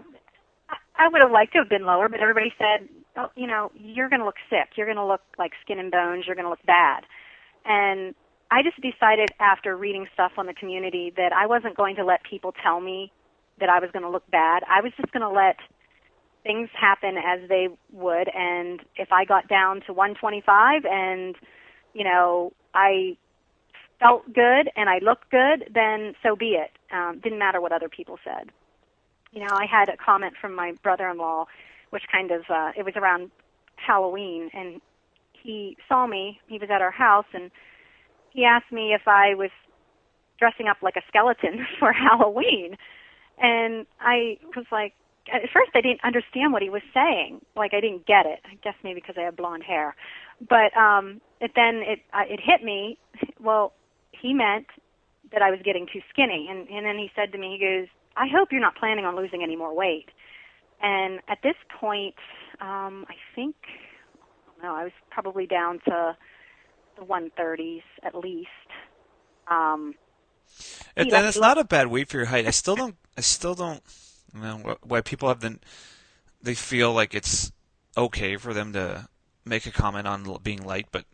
I would have liked to have been lower, but everybody said, oh, you're going to look sick. You're going to look like skin and bones. You're going to look bad. And I just decided after reading stuff on the community that I wasn't going to let people tell me that I was going to look bad. I was just going to let things happen as they would. And if I got down to 125 and, I felt good and I looked good, then so be it. Didn't matter what other people said. I had a comment from my brother-in-law, which kind of, it was around Halloween, and he saw me. He was at our house, and he asked me if I was dressing up like a skeleton for Halloween. And I was like, at first I didn't understand what he was saying. Like, I didn't get it. I guess maybe because I have blonde hair. But it hit me. Well, he meant that I was getting too skinny. And then he said to me, he goes, I hope you're not planning on losing any more weight. And at this point, I think, I was probably down to the 130s at least. And it's not a bad weight for your height. I still don't why people they feel like it's okay for them to make a comment on being light, but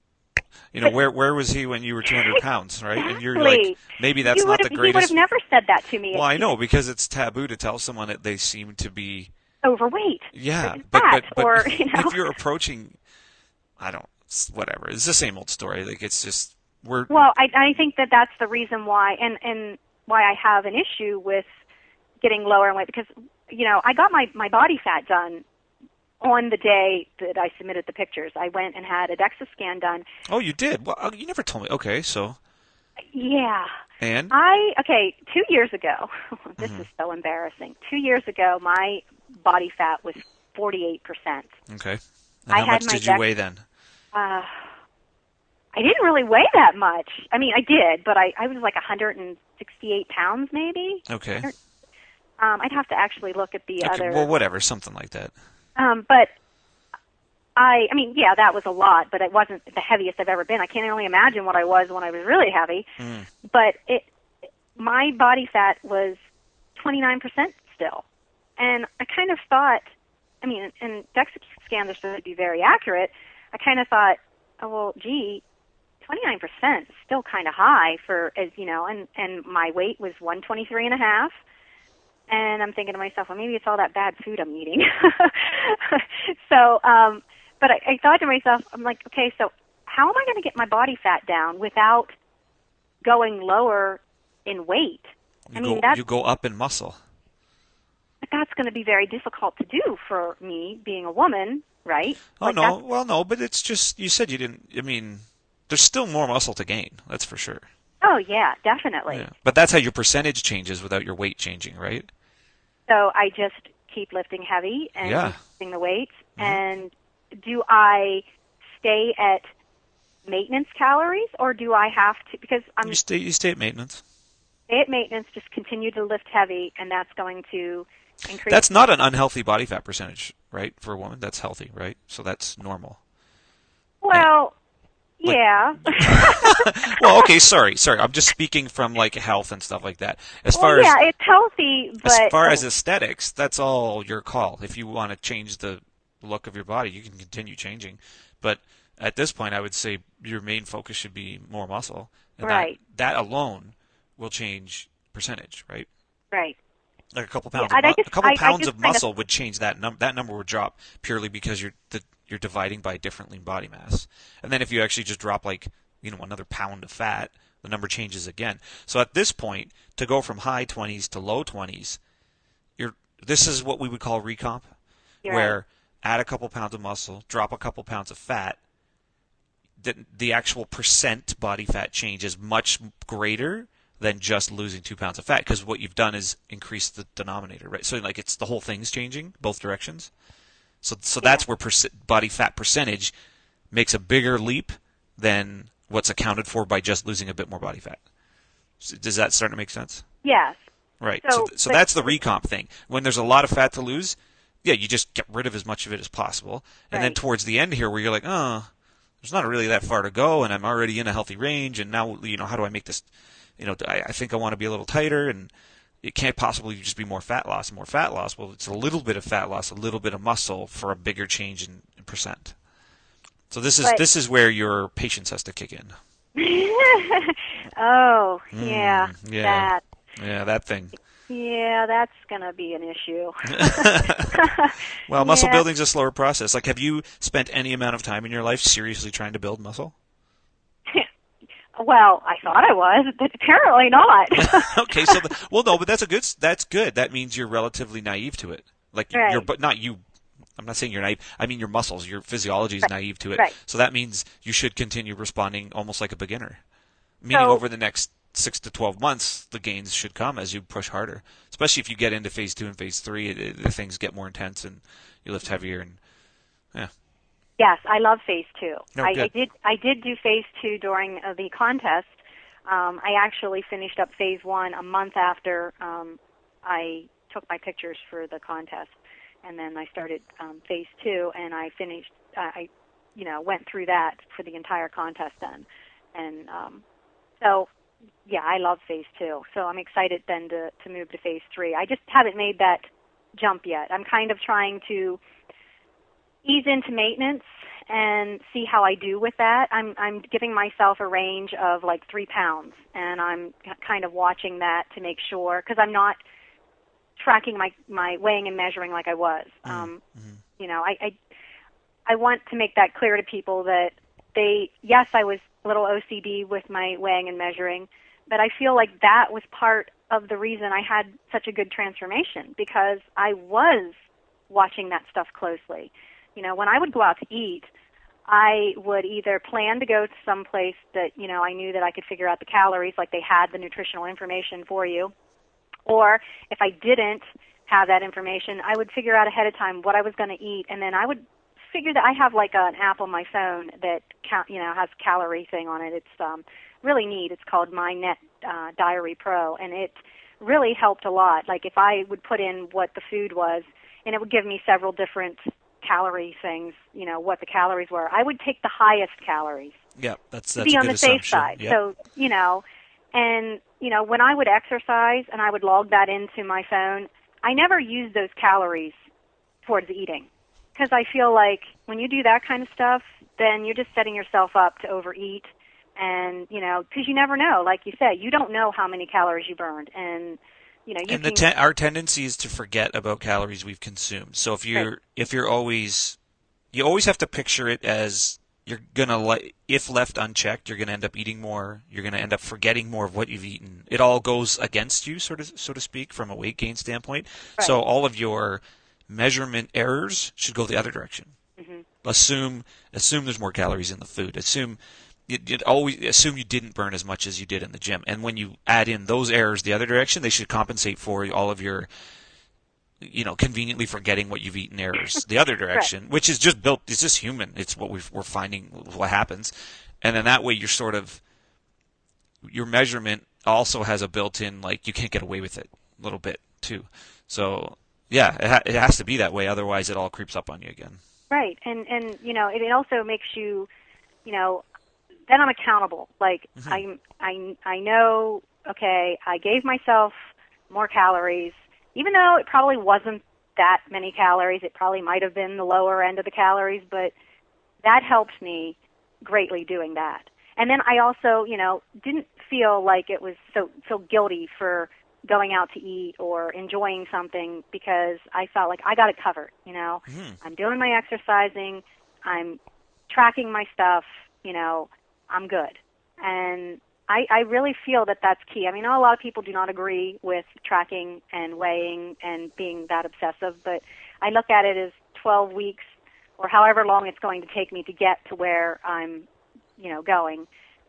where was he when you were 200 pounds, right? And you're like, maybe that's not the greatest. He would have never said that to me. Well, I know, because it's taboo to tell someone that they seem to be overweight. Yeah, Or but fat, but but or you know. if you're approaching, whatever. It's the same old story. Like it's just we're Well, I think that that's the reason why, and why I have an issue with getting lower in weight, because I got my body fat done on the day that I submitted the pictures. I went and had a DEXA scan done. Oh, you did? Well, you never told me. Okay, so Yeah. and 2 years ago, this is so embarrassing. 2 years ago, my body fat was 48%. okay. And I how had much my did you weigh then? I didn't really weigh that much. I mean, I did, but I was like 168 pounds maybe. Okay. I'd have to actually look at the Okay. other. Well, whatever, something like that. But I mean, yeah, that was a lot, but it wasn't the heaviest I've ever been. I can't only imagine what I was when I was really heavy. But my body fat was 29% still. And I kind of thought, I mean, and DEXA scans are supposed to be very accurate. I kind of thought, oh, well, gee, 29% is still kind of high for, as you know, and my weight was 123.5. And I'm thinking to myself, well, maybe it's all that bad food I'm eating. So, but I thought to myself, I'm like, okay, so how am I going to get my body fat down without going lower in weight? You go up in muscle. That's going to be very difficult to do for me being a woman, right? Oh, Like no. Well, no, but it's just, you said you didn't, I mean, there's still more muscle to gain, that's for sure. Oh, yeah, definitely. Yeah. But that's how your percentage changes without your weight changing, right? So I just keep lifting heavy and Yeah. lifting the weights. And do I stay at maintenance calories, or do I have to, because I'm You stay at maintenance. stay at maintenance, just continue to lift heavy, and that's going to increase. That's not an unhealthy body fat percentage, right? For a woman, that's healthy, right? So that's normal. Well, yeah. Well, okay, sorry. I'm just speaking from like health and stuff like that. As Well, far as yeah, it's healthy, but as far as aesthetics, that's all your call. If you want to change the look of your body, you can continue changing. But at this point, I would say your main focus should be more muscle, and Right. that alone will change percentage, right? right. Like a couple pounds, Yeah, of, I a couple just pounds of kind of- muscle would change that number. That number would drop purely because you're dividing by different lean body mass. And then if you actually just drop like another pound of fat, the number changes again. So at this point, to go from high 20s to low 20s, this is what we would call recomp, You're where right. add a couple pounds of muscle, drop a couple pounds of fat. The actual percent body fat change is much greater than just losing 2 pounds of fat, because what you've done is increase the denominator, right? So like it's the whole thing's changing both directions. So that's where body fat percentage makes a bigger leap than what's accounted for by just losing a bit more body fat. Does that start to make sense? Yes. Right. So, So but- that's the recomp thing. When there's a lot of fat to lose, yeah, you just get rid of as much of it as possible. And then Right. towards the end here, where you're like, oh, there's not really that far to go, and I'm already in a healthy range, and now, how do I make this, I think I want to be a little tighter, and it can't possibly just be more fat loss and more fat loss. Well, it's a little bit of fat loss, a little bit of muscle for a bigger change in percent. So this is where your patience has to kick in. Oh, yeah. yeah. Yeah, that thing. Yeah, that's going to be an issue. Well, muscle Yeah. building's a slower process. Like, have you spent any amount of time in your life seriously trying to build muscle? Well, I thought I was, but apparently not. Okay, so no, but that's good. That means you're relatively naive to it. Like Right. but not you. I'm not saying you're naive. I mean your muscles, your physiology is naive to it. Right. So that means you should continue responding almost like a beginner. Meaning So- over the next 6 to 12 months, the gains should come as you push harder. Especially if you get into phase 2 and phase 3, the things get more intense and you lift heavier and yeah. Yes, I love phase 2. Oh, I good. did do phase 2 during the contest. I actually finished up phase 1 a month after I took my pictures for the contest, and then I started phase 2, and I finished. I went through that for the entire contest then, and so yeah, I love phase 2. So I'm excited then to move to phase 3. I just haven't made that jump yet. I'm kind of trying to ease into maintenance and see how I do with that. I'm giving myself a range of like 3 pounds, and I'm kind of watching that to make sure, because I'm not tracking my weighing and measuring like I was. You know, I want to make that clear to people that yes, I was a little OCD with my weighing and measuring, but I feel like that was part of the reason I had such a good transformation, because I was watching that stuff closely. You know, when I would go out to eat, I would either plan to go to some place that, you know, I knew that I could figure out the calories, like they had the nutritional information for you, or if I didn't have that information, I would figure out ahead of time what I was going to eat, and then I would figure that I have like an app on my phone that has calorie thing on it. It's really neat. It's called MyNet Diary Pro, and it really helped a lot. Like if I would put in what the food was, and it would give me several different calorie things, you know, what the calories were. I would take the highest calories. Yeah, that's to be on the safe side. Yep. So, you know, and, you know, when I would exercise and I would log that into my phone, I never used those calories towards eating, because I feel like when you do that kind of stuff, then you're just setting yourself up to overeat. And, you know, because you never know, like you said, you don't know how many calories you burned. And, you know, our tendency is to forget about calories we've consumed. So if you're always, you always have to picture it as you're gonna, if left unchecked, you're gonna end up eating more. You're gonna end up forgetting more of what you've eaten. It all goes against you, so to speak, from a weight gain standpoint. Right. So all of your measurement errors should go the other direction. Mm-hmm. Assume there's more calories in the food. Assume you didn't burn as much as you did in the gym. And when you add in those errors the other direction, they should compensate for all of your, you know, conveniently forgetting what you've eaten errors the other direction, right. Which is just built, it's just human. It's what we're finding what happens. And then that way you're sort of, your measurement also has a built-in, like, you can't get away with it a little bit too. So yeah, it has to be that way. Otherwise it all creeps up on you again. Right. And you know, it also makes you, you know, then I'm accountable. Like, mm-hmm. I know, okay, I gave myself more calories, even though it probably wasn't that many calories. It probably might have been the lower end of the calories, but that helped me greatly doing that. And then I also, you know, didn't feel like it was so guilty for going out to eat or enjoying something, because I felt like I got it covered, you know. Mm-hmm. I'm doing my exercising, I'm tracking my stuff, you know, I'm good. And I really feel that that's key. I mean, I know a lot of people do not agree with tracking and weighing and being that obsessive, but I look at it as 12 weeks or however long it's going to take me to get to where I'm, you know, going.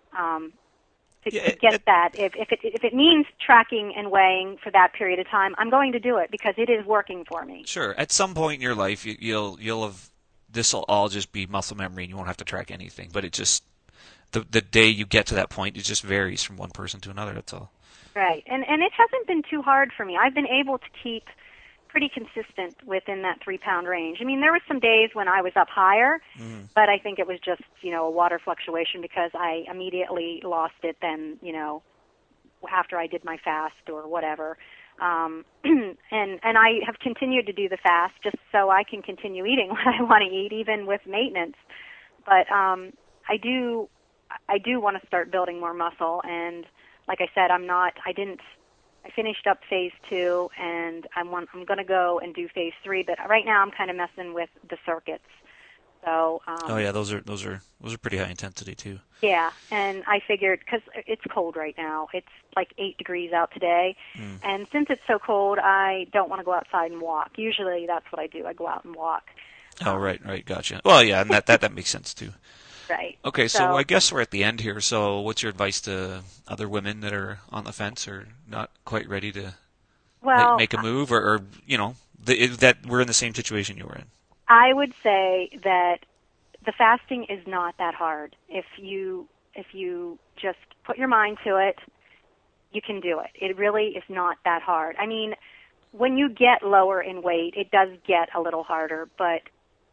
To get that. If it means tracking and weighing for that period of time, I'm going to do it because it is working for me. Sure. At some point in your life, you'll have, this will all just be muscle memory and you won't have to track anything. But it just, the day you get to that point, it just varies from one person to another. That's all. Right. And it hasn't been too hard for me. I've been able to keep pretty consistent within that 3-pound range. I mean, there were some days when I was up higher, but I think it was just, you know, a water fluctuation because I immediately lost it then, you know, after I did my fast or whatever. And I have continued to do the fast just so I can continue eating what I want to eat, even with maintenance. But I do want to start building more muscle, and like I said, I finished up phase 2, and I'm going to go and do phase 3. But right now, I'm kind of messing with the circuits. So. Oh yeah, those are pretty high intensity too. Yeah, and I figured because it's cold right now, it's like 8 degrees out today, and since it's so cold, I don't want to go outside and walk. Usually, that's what I do. I go out and walk. Oh right, gotcha. Well, yeah, and that makes sense too. Right. Okay, so I guess we're at the end here. So what's your advice to other women that are on the fence or not quite ready to make a move, or you know, that we're in the same situation you were in? I would say that the fasting is not that hard. If you just put your mind to it, you can do it. It really is not that hard. I mean, when you get lower in weight, it does get a little harder, but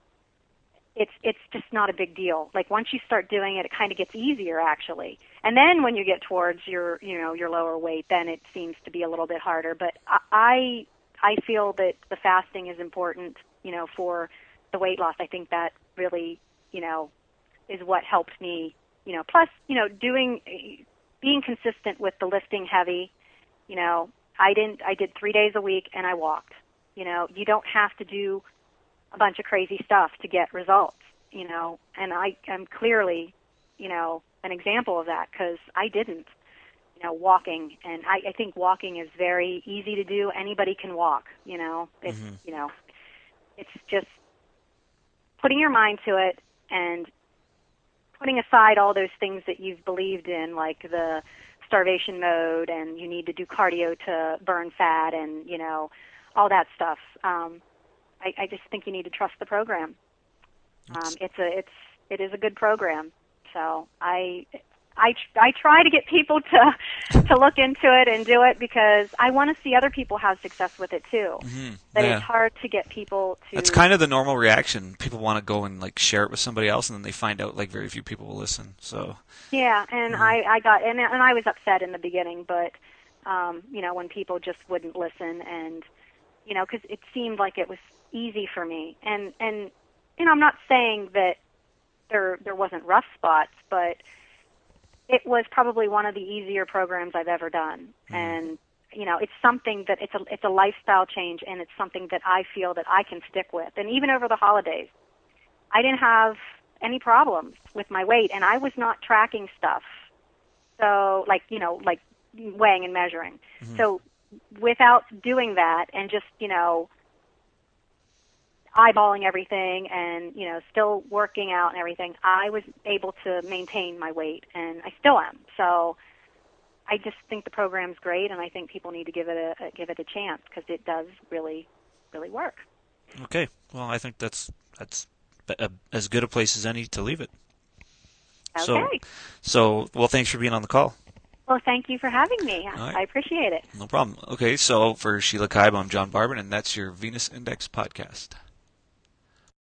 it's just not a big deal. Like once you start doing it, it kind of gets easier actually. And then when you get towards your lower weight, then it seems to be a little bit harder. But I feel that the fasting is important, you know, for the weight loss. I think that really, you know, is what helped me, you know, plus, you know, being consistent with the lifting heavy, you know, I did 3 days a week and I walked. You don't have to do a bunch of crazy stuff to get results, and I'm clearly, an example of that because I didn't, walking. And I think walking is very easy to do. Anybody can walk, it's, it's just putting your mind to it and putting aside all those things that you've believed in, like the starvation mode and you need to do cardio to burn fat and, all that stuff. I just think you need to trust the program. It is a good program. So I try to get people to look into it and do it because I want to see other people have success with it too. Mm-hmm. But Yeah. it's hard to get people to. That's kind of the normal reaction. People want to go and like share it with somebody else, and then they find out like very few people will listen. So Yeah, and I got and I was upset in the beginning, but when people just wouldn't listen, and because it seemed like it was easy for me, and I'm not saying that there wasn't rough spots, but it was probably one of the easier programs I've ever done, and it's something that it's a lifestyle change, and it's something that I feel that I can stick with, and even over the holidays, I didn't have any problems with my weight, and I was not tracking stuff, so like weighing and measuring. Mm-hmm. So without doing that and just eyeballing everything and still working out and everything, I was able to maintain my weight, and I still am. So I just think the program's great, and I think people need to give it a chance because it does really, really work. Okay, well, I think that's as good a place as any to leave it. Okay. So well, thanks for being on the call. Well, thank you for having me. Right. I appreciate it. No problem. Okay, so for Sheila Kaib, I'm John Barban, and that's your Venus Index podcast.